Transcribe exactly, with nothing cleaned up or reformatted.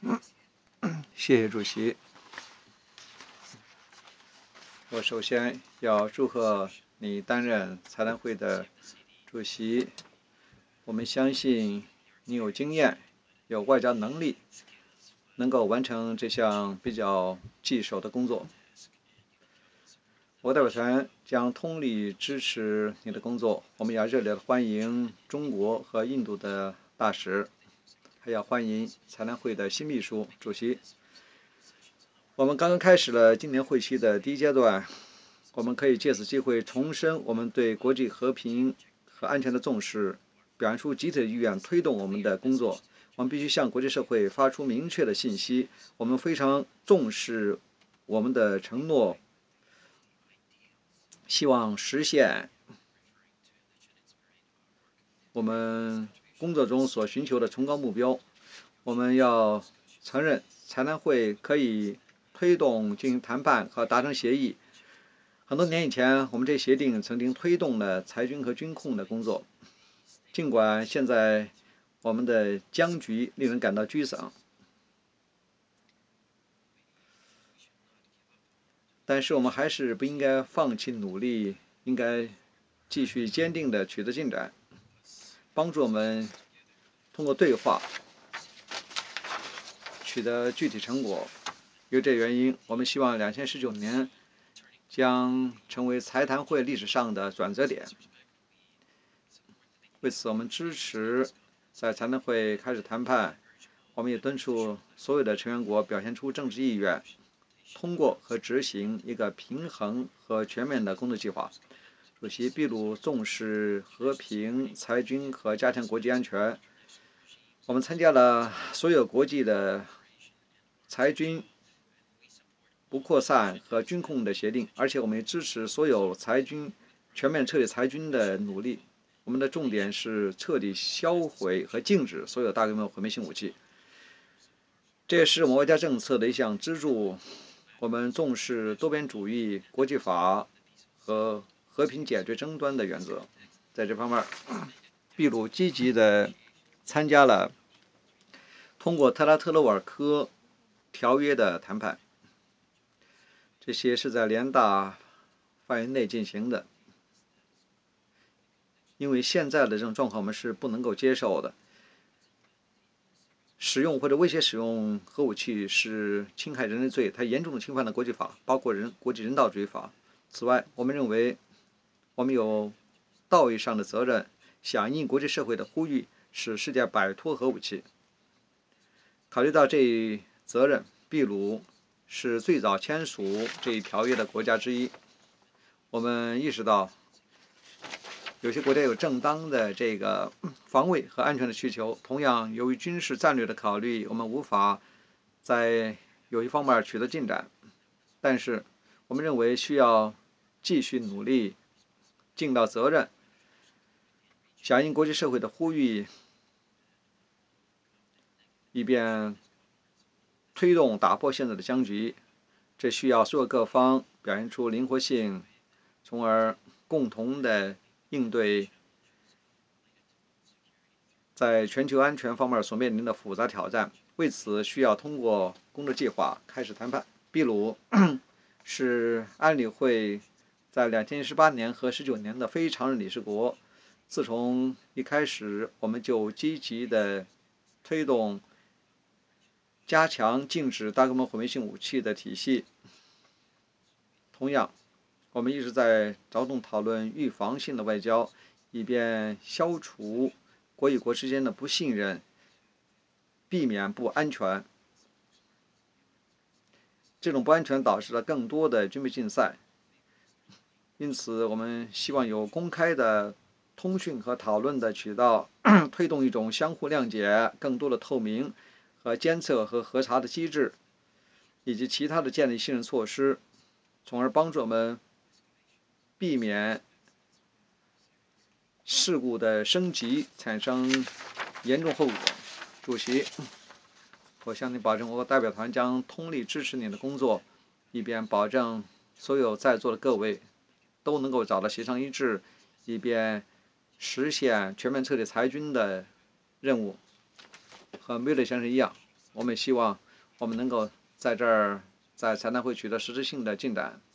谢谢主席。我首先要祝贺你担任财谈会的主席。我们相信你有经验，有外交能力，能够完成这项比较棘手的工作。我代表团将通力支持你的工作。我们要热烈的欢迎中国和印度的大使，还要欢迎财谈会的新秘书主席。我们刚刚开始了今年会期的第一阶段，我们可以借此机会重申我们对国际和平和安全的重视，表现出集体的意愿，推动我们的工作。我们必须向国际社会发出明确的信息，我们非常重视我们的承诺，希望实现我们工作中所寻求的崇高目标。我们要承认财谈会可以推动进行谈判和达成协议。很多年以前，我们这协定曾经推动了裁军和军控的工作。尽管现在我们的僵局令人感到沮丧，但是我们还是不应该放弃努力，应该继续坚定地取得进展，帮助我们通过对话取得具体成果。由于这原因，我们希望两千十九年将成为财谈会历史上的转折点。为此，我们支持在财谈会开始谈判。我们也敦促所有的成员国表现出政治意愿，通过和执行一个平衡和全面的工作计划。主席秘鲁重视和平、裁军和加强国际安全。我们参加了所有国际的裁军不扩散和军控的协定，而且我们也支持所有裁军全面彻底裁军的努力。我们的重点是彻底销毁和禁止所有大规模毁灭性武器，这也是我们外交政策的一项支柱。我们重视多边主义、国际法和和平解决争端的原则。在这方面，秘鲁积极地参加了通过特拉特洛尔科条约的谈判，这些是在联大范围内进行的。因为现在的这种状况我们是不能够接受的。使用或者威胁使用核武器是侵害人类罪，它严重的侵犯了国际法，包括人国际人道主义法。此外，我们认为我们有道义上的责任，响应国际社会的呼吁，使世界摆脱核武器。考虑到这一责任，秘鲁是最早签署这一条约的国家之一。我们意识到有些国家有正当的这个防卫和安全的需求，同样由于军事战略的考虑，我们无法在有一方面取得进展。但是我们认为需要继续努力，尽到责任，响应国际社会的呼吁，以便推动打破现在的僵局。这需要所有各方表现出灵活性，从而共同的应对在全球安全方面所面临的复杂挑战。为此，需要通过工作计划开始谈判。秘鲁是安理会在两千十八年和十九年的非常任理事国。自从一开始，我们就积极的推动加强禁止大规模毁灭性武器的体系。同样，我们一直在着重讨论预防性的外交，以便消除国与国之间的不信任，避免不安全。这种不安全导致了更多的军备竞赛。因此，我们希望有公开的通讯和讨论的渠道，推动一种相互谅解、更多的透明和监测和核查的机制，以及其他的建立信任措施，从而帮助我们避免事故的升级，产生严重后果。主席，我向你保证，我代表团将通力支持你的工作，以便保证所有在座的各位都能够找到协商一致，以便实现全面彻底裁军的任务。和梅勒先生一样， 我们希望我们能够在这儿在财谈会取得实质性的进展。